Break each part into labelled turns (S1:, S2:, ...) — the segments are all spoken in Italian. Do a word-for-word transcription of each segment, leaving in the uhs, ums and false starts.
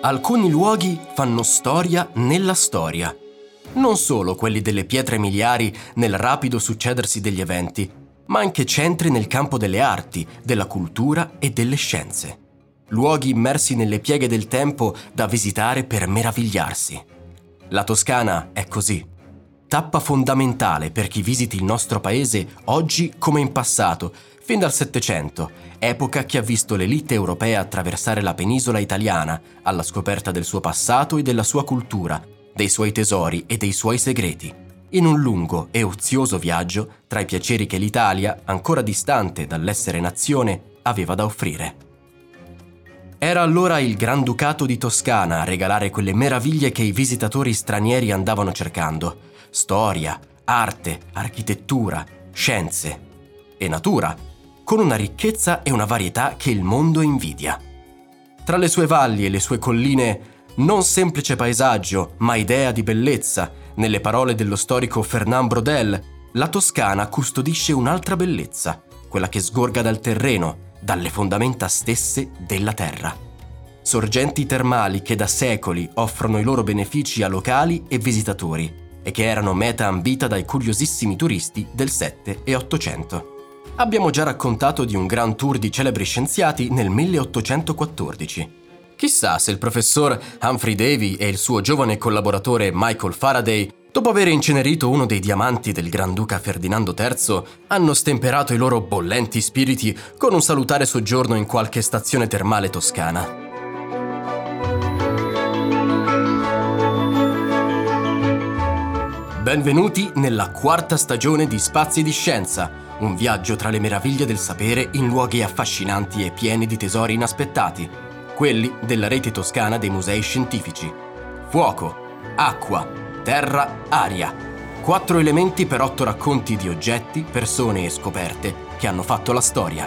S1: Alcuni luoghi fanno storia nella storia. Non solo quelli delle pietre miliari nel rapido succedersi degli eventi, ma anche centri nel campo delle arti, della cultura e delle scienze. Luoghi immersi nelle pieghe del tempo da visitare per meravigliarsi. La Toscana è così. Tappa fondamentale per chi visiti il nostro paese oggi come in passato, fin dal Settecento, epoca che ha visto l'elite europea attraversare la penisola italiana alla scoperta del suo passato e della sua cultura, dei suoi tesori e dei suoi segreti, in un lungo e ozioso viaggio tra i piaceri che l'Italia, ancora distante dall'essere nazione, aveva da offrire. Era allora il Granducato di Toscana a regalare quelle meraviglie che i visitatori stranieri andavano cercando: storia, arte, architettura, scienze e natura, con una ricchezza e una varietà che il mondo invidia. Tra le sue valli e le sue colline, non semplice paesaggio, ma idea di bellezza. Nelle parole dello storico Fernand Braudel, la Toscana custodisce un'altra bellezza, quella che sgorga dal terreno, dalle fondamenta stesse della terra. Sorgenti termali che da secoli offrono i loro benefici a locali e visitatori e che erano meta ambita dai curiosissimi turisti del sette e ottocento. Abbiamo già raccontato di un gran tour di celebri scienziati nel milleottocentoquattordici. Chissà se il professor Humphrey Davy e il suo giovane collaboratore Michael Faraday, dopo aver incenerito uno dei diamanti del Granduca Ferdinando terzo, hanno stemperato i loro bollenti spiriti con un salutare soggiorno in qualche stazione termale toscana. Benvenuti nella quarta stagione di Spazi di Scienza, un viaggio tra le meraviglie del sapere in luoghi affascinanti e pieni di tesori inaspettati, quelli della rete toscana dei musei scientifici. Fuoco, acqua, terra, aria. Quattro elementi per otto racconti di oggetti, persone e scoperte che hanno fatto la storia.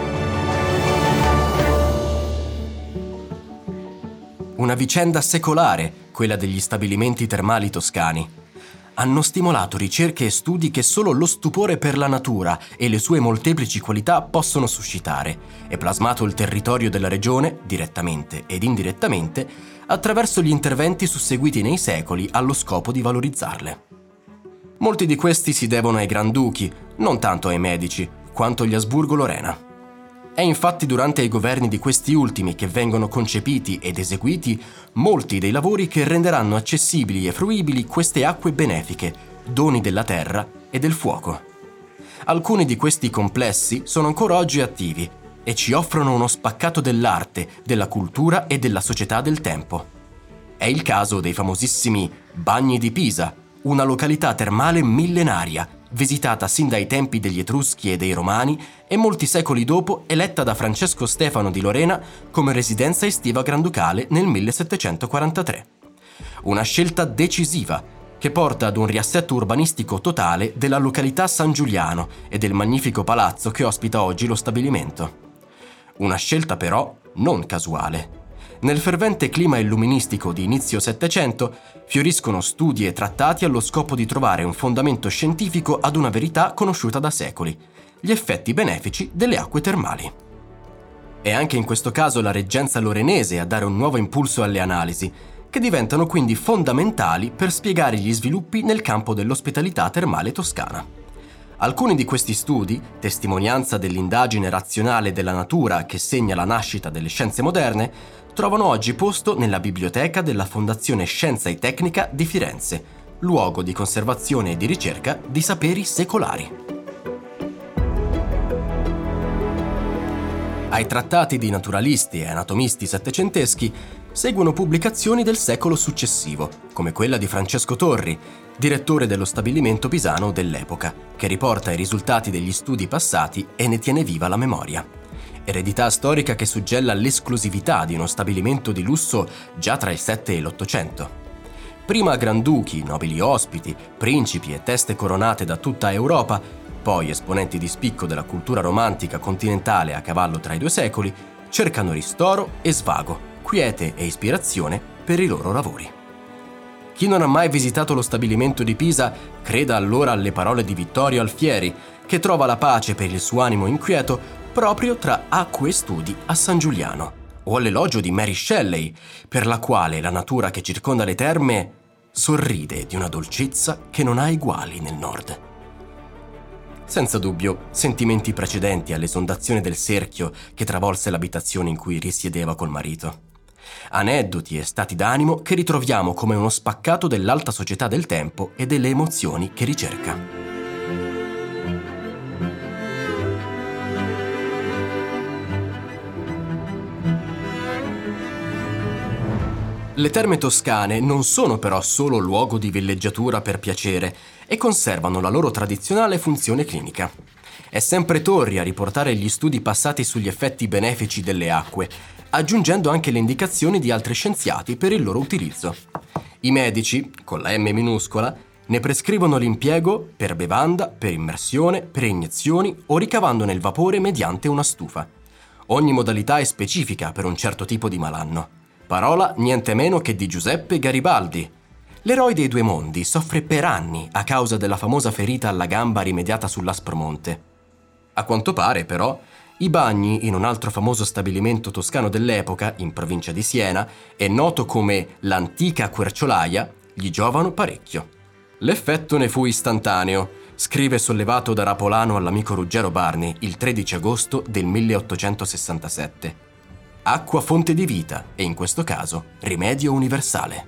S1: Una vicenda secolare, quella degli stabilimenti termali toscani. Hanno stimolato ricerche e studi che solo lo stupore per la natura e le sue molteplici qualità possono suscitare e plasmato il territorio della regione, direttamente ed indirettamente, attraverso gli interventi susseguiti nei secoli allo scopo di valorizzarle. Molti di questi si devono ai Granduchi, non tanto ai Medici, quanto agli Asburgo-Lorena. È infatti durante i governi di questi ultimi che vengono concepiti ed eseguiti molti dei lavori che renderanno accessibili e fruibili queste acque benefiche, doni della terra e del fuoco. Alcuni di questi complessi sono ancora oggi attivi e ci offrono uno spaccato dell'arte, della cultura e della società del tempo. È il caso dei famosissimi Bagni di Pisa, una località termale millenaria, visitata sin dai tempi degli Etruschi e dei Romani e molti secoli dopo eletta da Francesco Stefano di Lorena come residenza estiva granducale nel millesettecentoquarantatré. Una scelta decisiva che porta ad un riassetto urbanistico totale della località San Giuliano e del magnifico palazzo che ospita oggi lo stabilimento. Una scelta però non casuale. Nel fervente clima illuministico di inizio Settecento fioriscono studi e trattati allo scopo di trovare un fondamento scientifico ad una verità conosciuta da secoli: gli effetti benefici delle acque termali. È anche in questo caso la reggenza lorenese a dare un nuovo impulso alle analisi, che diventano quindi fondamentali per spiegare gli sviluppi nel campo dell'ospitalità termale toscana. Alcuni di questi studi, testimonianza dell'indagine razionale della natura che segna la nascita delle scienze moderne, trovano oggi posto nella biblioteca della Fondazione Scienza e Tecnica di Firenze, luogo di conservazione e di ricerca di saperi secolari. Ai trattati di naturalisti e anatomisti settecenteschi seguono pubblicazioni del secolo successivo, come quella di Francesco Torri, direttore dello stabilimento pisano dell'epoca, che riporta i risultati degli studi passati e ne tiene viva la memoria. Eredità storica che suggella l'esclusività di uno stabilimento di lusso già tra il sette e l'ottocento. Prima granduchi, nobili ospiti, principi e teste coronate da tutta Europa, poi esponenti di spicco della cultura romantica continentale a cavallo tra i due secoli, cercano ristoro e svago, quiete e ispirazione per i loro lavori. Chi non ha mai visitato lo stabilimento di Pisa creda allora alle parole di Vittorio Alfieri, che trova la pace per il suo animo inquieto proprio tra acque e studi a San Giuliano, o all'elogio di Mary Shelley, per la quale la natura che circonda le terme sorride di una dolcezza che non ha eguali nel nord. Senza dubbio, sentimenti precedenti all'esondazione del cerchio che travolse l'abitazione in cui risiedeva col marito. Aneddoti e stati d'animo che ritroviamo come uno spaccato dell'alta società del tempo e delle emozioni che ricerca. Le terme toscane non sono però solo luogo di villeggiatura per piacere e conservano la loro tradizionale funzione clinica. È sempre Torri a riportare gli studi passati sugli effetti benefici delle acque, aggiungendo anche le indicazioni di altri scienziati per il loro utilizzo. I medici, con la M minuscola, ne prescrivono l'impiego per bevanda, per immersione, per iniezioni o ricavandone il vapore mediante una stufa. Ogni modalità è specifica per un certo tipo di malanno. Parola niente meno che di Giuseppe Garibaldi. L'eroe dei due mondi soffre per anni a causa della famosa ferita alla gamba rimediata sull'Aspromonte. A quanto pare, però, i bagni in un altro famoso stabilimento toscano dell'epoca, in provincia di Siena, e noto come l'antica Querciolaia, gli giovano parecchio. L'effetto ne fu istantaneo, scrive sollevato da Rapolano all'amico Ruggero Barni il tredici agosto del milleottocentosessantasette. Acqua fonte di vita e in questo caso rimedio universale.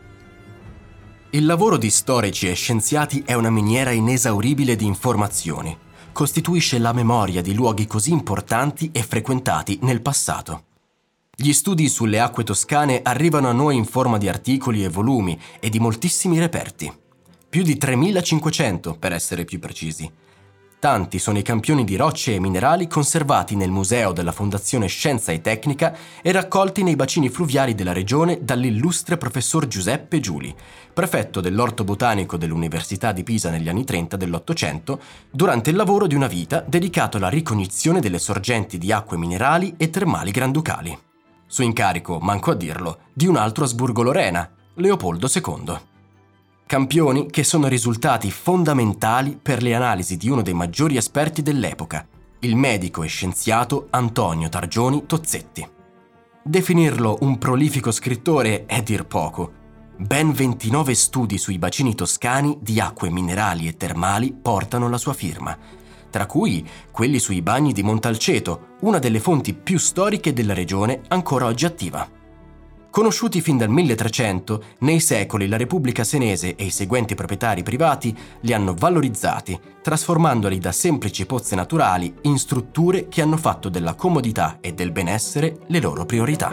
S1: Il lavoro di storici e scienziati è una miniera inesauribile di informazioni. Costituisce la memoria di luoghi così importanti e frequentati nel passato. Gli studi sulle acque toscane arrivano a noi in forma di articoli e volumi e di moltissimi reperti. Più di tremilacinquecento per essere più precisi. Tanti sono i campioni di rocce e minerali conservati nel Museo della Fondazione Scienza e Tecnica e raccolti nei bacini fluviali della regione dall'illustre professor Giuseppe Giuli, prefetto dell'Orto Botanico dell'Università di Pisa negli anni trenta dell'Ottocento, durante il lavoro di una vita dedicato alla ricognizione delle sorgenti di acque minerali e termali granducali. Su incarico, manco a dirlo, di un altro Asburgo-Lorena, Leopoldo secondo. Campioni che sono risultati fondamentali per le analisi di uno dei maggiori esperti dell'epoca, il medico e scienziato Antonio Targioni Tozzetti. Definirlo un prolifico scrittore è dir poco. Ben ventinove studi sui bacini toscani di acque minerali e termali portano la sua firma, tra cui quelli sui bagni di Montalceto, una delle fonti più storiche della regione ancora oggi attiva. Conosciuti fin dal milletrecento, nei secoli la Repubblica Senese e i seguenti proprietari privati li hanno valorizzati, trasformandoli da semplici pozze naturali in strutture che hanno fatto della comodità e del benessere le loro priorità.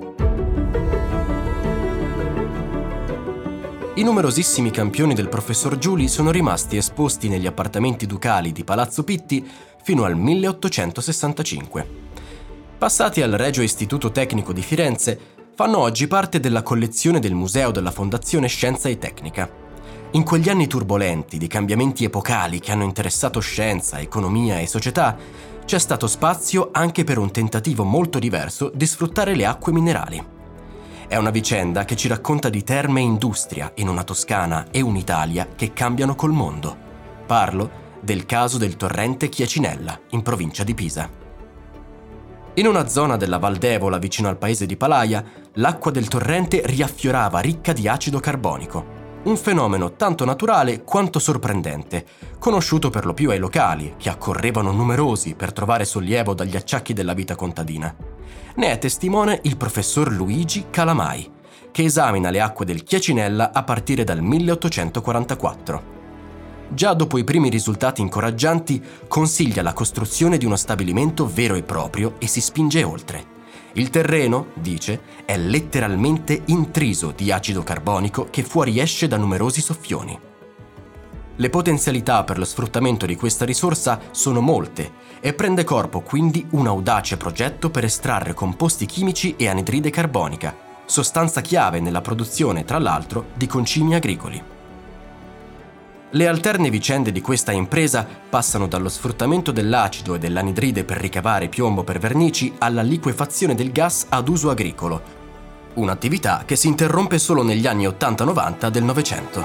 S1: I numerosissimi campioni del professor Giuli sono rimasti esposti negli appartamenti ducali di Palazzo Pitti fino al milleottocentosessantacinque. Passati al Regio Istituto Tecnico di Firenze, fanno oggi parte della collezione del Museo della Fondazione Scienza e Tecnica. In quegli anni turbolenti di cambiamenti epocali che hanno interessato scienza, economia e società, c'è stato spazio anche per un tentativo molto diverso di sfruttare le acque minerali. È una vicenda che ci racconta di terme e industria in una Toscana e un'Italia che cambiano col mondo. Parlo del caso del torrente Chiacinella, in provincia di Pisa. In una zona della Val d'Evola vicino al paese di Palaia, l'acqua del torrente riaffiorava ricca di acido carbonico, un fenomeno tanto naturale quanto sorprendente, conosciuto per lo più ai locali, che accorrevano numerosi per trovare sollievo dagli acciacchi della vita contadina. Ne è testimone il professor Luigi Calamai, che esamina le acque del Chiacinella a partire dal milleottocentoquarantaquattro. Già dopo i primi risultati incoraggianti, consiglia la costruzione di uno stabilimento vero e proprio e si spinge oltre. Il terreno, dice, è letteralmente intriso di acido carbonico che fuoriesce da numerosi soffioni. Le potenzialità per lo sfruttamento di questa risorsa sono molte e prende corpo quindi un audace progetto per estrarre composti chimici e anidride carbonica, sostanza chiave nella produzione, tra l'altro, di concimi agricoli. Le alterne vicende di questa impresa passano dallo sfruttamento dell'acido e dell'anidride per ricavare piombo per vernici alla liquefazione del gas ad uso agricolo, un'attività che si interrompe solo negli anni ottanta novanta del Novecento.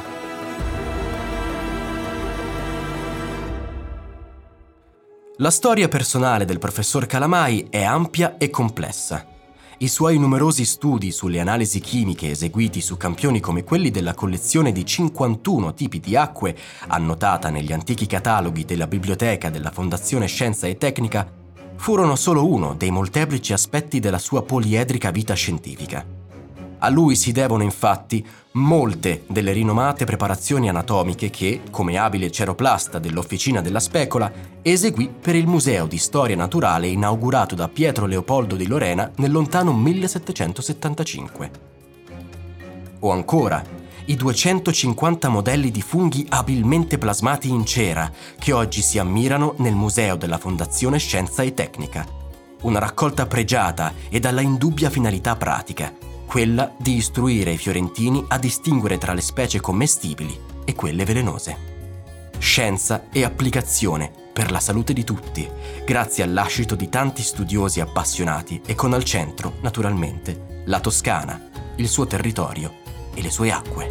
S1: La storia personale del professor Calamai è ampia e complessa. I suoi numerosi studi sulle analisi chimiche eseguiti su campioni come quelli della collezione di cinquantuno tipi di acque, annotata negli antichi cataloghi della biblioteca della Fondazione Scienza e Tecnica, furono solo uno dei molteplici aspetti della sua poliedrica vita scientifica. A lui si devono infatti molte delle rinomate preparazioni anatomiche che, come abile ceroplasta dell'Officina della Specola, eseguì per il Museo di Storia Naturale inaugurato da Pietro Leopoldo di Lorena nel lontano millesettecentosettantacinque. O ancora, i duecentocinquanta modelli di funghi abilmente plasmati in cera che oggi si ammirano nel Museo della Fondazione Scienza e Tecnica. Una raccolta pregiata e dalla indubbia finalità pratica, quella di istruire i fiorentini a distinguere tra le specie commestibili e quelle velenose. Scienza e applicazione per la salute di tutti, grazie all'ascito di tanti studiosi appassionati e con al centro, naturalmente, la Toscana, il suo territorio e le sue acque.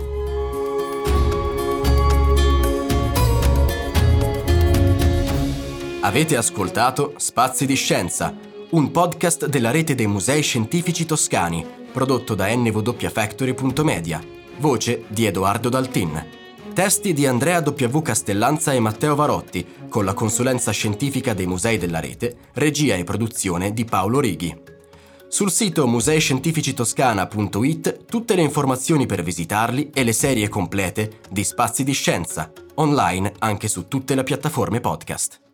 S1: Avete ascoltato Spazi di Scienza, un podcast della rete dei musei scientifici toscani, prodotto da N W Factory punto media, voce di Edoardo Daltin, testi di Andrea W. Castellanza e Matteo Varotti, con la consulenza scientifica dei musei della rete, regia e produzione di Paolo Righi. Sul sito musei scientifici toscana punto it tutte le informazioni per visitarli e le serie complete di Spazi di Scienza, online anche su tutte le piattaforme podcast.